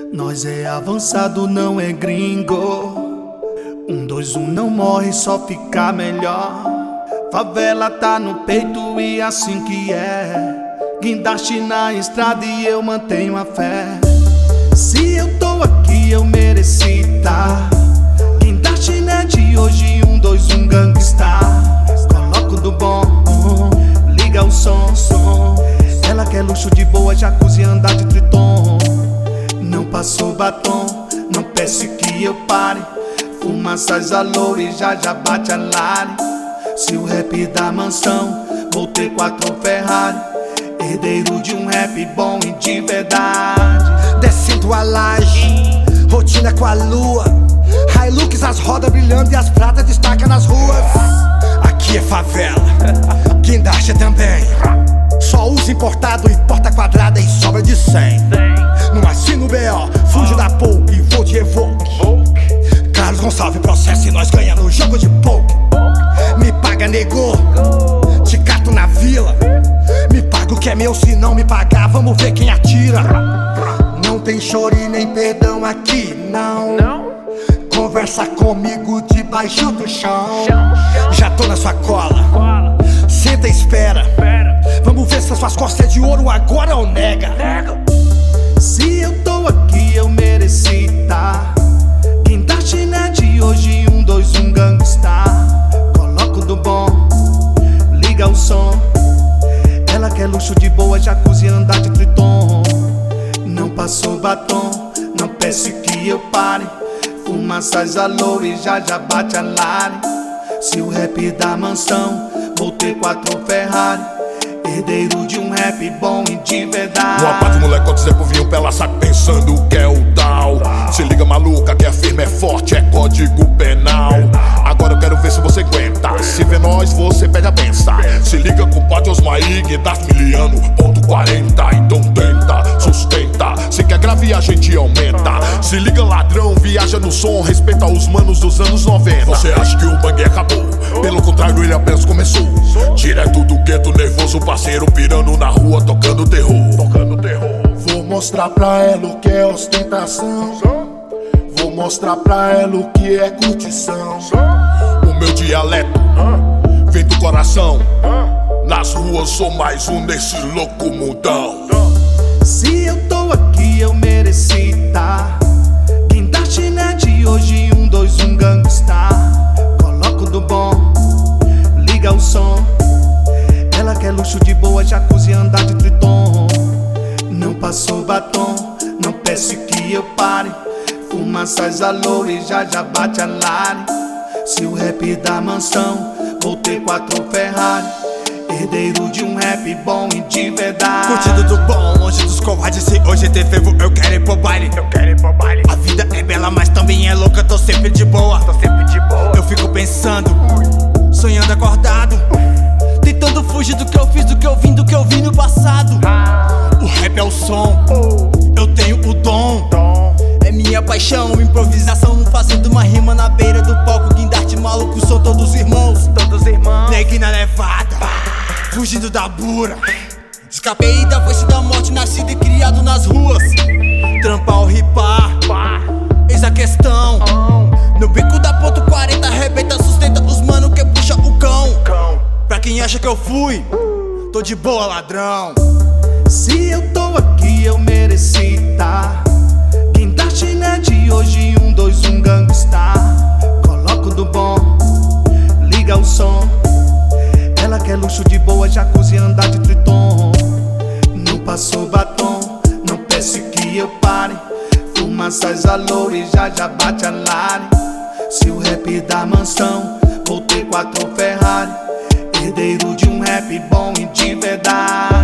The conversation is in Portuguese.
Nós é avançado, não é gringo. 1, 2, 1 não morre, só fica melhor. Favela tá no peito e assim que é. Guindaste na estrada e eu mantenho a fé. Se eu tô aqui eu mereci tá. Guindaste não é de hoje, 1, 2, 1 gangsta. Coloco do bom, liga o som. Ela quer luxo de boa, jacuzzi, andar de triton. Não passou batom, não peça que eu pare. Fuma, sais a loura e já bate a lare. Se o rap da mansão, vou ter 4 Ferrari. Herdeiro de um rap bom e de verdade. Descendo a laje, rotina com a lua. Hilux, as rodas brilhando e as pratas destacam nas ruas. Aqui é favela, guindaste também. Só uso importado e porta quadrada e sobra de 100. Não assino B.O., fujo da POU e vou de Evoque. Carlos Gonçalves processo e nós ganha no jogo de poke. Me paga, negou, te cato na vila. Me paga o que é meu, se não me pagar vamos ver quem atira. Não tem choro e nem perdão aqui, não. Conversa comigo debaixo do chão. Já tô na sua cola, senta e espera. Vamos ver se as suas costas é de ouro agora ou nega. Se eu tô aqui eu mereci tá. Guindaste não é de hoje, 1, 2, 1 gangsta. Coloco do bom, liga o som. Ela quer luxo de boa, jacuzzi, andar de triton. Não passou batom, não peça que eu pare. Fuma, sais a loura e já bate a lare. Se o rap da mansão, vou ter 4 Ferrari. Herdeiro de um rap bom e de verdade. Uma parte de molecote Zé Povinho pela saco pensando que é o tal. Se liga maluca que a firma é forte, é código penal. Agora eu quero ver se você aguenta. Se vê nós, você pede a benção. Se liga com o Pátio Osmaí, Guindaste Miliano, ponto 40. Então tenta, sustenta. Se quer grave a gente aumenta. Se liga ladrão, viaja no som, respeita os manos dos anos 90. Você acha que o bang acabou? Pelo contrário, ele apenas começou. Direto do gueto, nervoso, parceiro pirando na rua, tocando terror. Vou mostrar pra ela o que é ostentação. Vou mostrar pra ela o que é curtição. O meu dialeto vem do coração. Nas ruas sou mais um nesse louco mundão. Se eu tô aqui eu mereci tá. Guindaste não é de hoje, 1, 2, 1 gangsta. Coloco do bom, liga o som. Ela quer luxo de boa, jacuzzi, andar de triton. Não passou batom, não peça que eu pare. Fuma, sais a loura e já bate a lare. Se o rap da mansão, vou ter 4 Ferrari. Herdeiro de um rap bom e de verdade. Curtido do bom, longe dos covardes. Se hoje tem fervo, eu quero ir pro baile. A vida é bela, mas também é louca. Tô sempre de boa. Eu fico pensando, sonhando acordado, tentando fugir do que eu fiz, do que eu vim, do que eu vi no passado. O rap é o som, eu tenho o dom. É minha paixão, improvisação, fazendo uma rima na beira do palco. Guindaste maluco, são todos irmãos. Neguinho na levada, fugindo da bura. Escapei da foice da morte, nascido e criado nas ruas. Trampar ou ripar, eis a questão. No bico da ponto 40, arrebenta, sustenta os mano que puxa o cão. Pra quem acha que eu fui, tô de boa, ladrão. Se eu tô aqui eu mereci tá. Guindaste não é de hoje, 1, 2, 1 gangsta. Coloco do bom, liga o som. Ela quer luxo de boa, jacuzzi, andar de triton. Não passou batom, não peça que eu pare. Fuma, sais a loura e já bate a lare. Se o rap da mansão, vou ter 4 Ferrari. Herdeiro de um rap bom e de verdade.